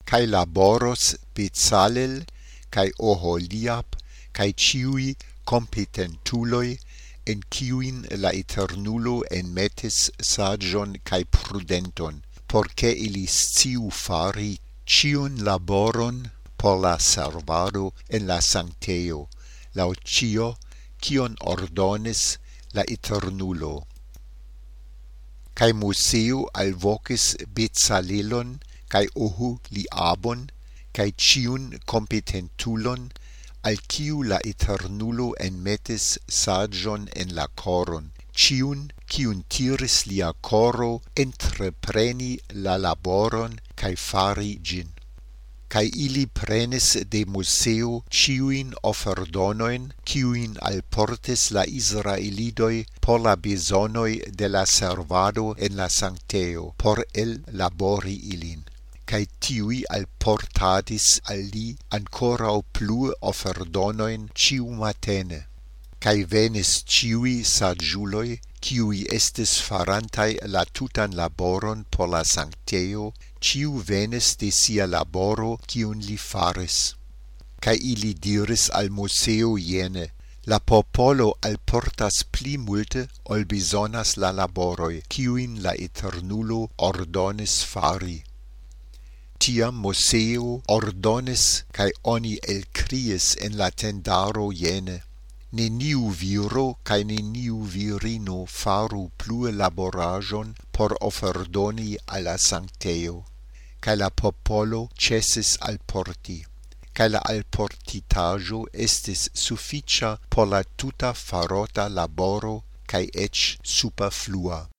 cae laboros Bezalel, cae Oholiab, cae ciui competentuloi, en ciuin la Eternulo enmetis sagion cae prudenton, porce ili sciu fari ciun laboron por la servado en la sancteo, lau cio, cion ordonis la Eternulo. Cae Moseo alvocis Bezalelon, cae Oholiabon, cae ciun competentulon, al ciu la Eternulo enmetis sagion en la coron, ciun tiris lia coro entrepreni la laboron cae fari gin. Cae ili prenis de Moseo ciuin oferdonoin, ciuin alportis la Israelidoi por la besonoi de la servado en la sancteo, por el labori ilin. Cae tiui alportadis al li ancorau plue oferdonoin ciu matene. Cae venis ciui sagiuloi, ciui estis farantai la tutan laboron por la sancteo, ciu venis de sia laboro ciun li faris. Cae ili diris al Moseo iene, la popolo alportas pli multe ol besonas la laboroi, ciuin la Eternulo ordonis fari. Tiam Moseo ordonis, cae oni elcriis en la tendaro iene, neniu viro cae neniu virino faru plue laborajon por oferdoni alla sancteo, cae la popolo cesis alporti, cae la alportitajo estis sufficia por la tuta farota laboro cae ec superflua.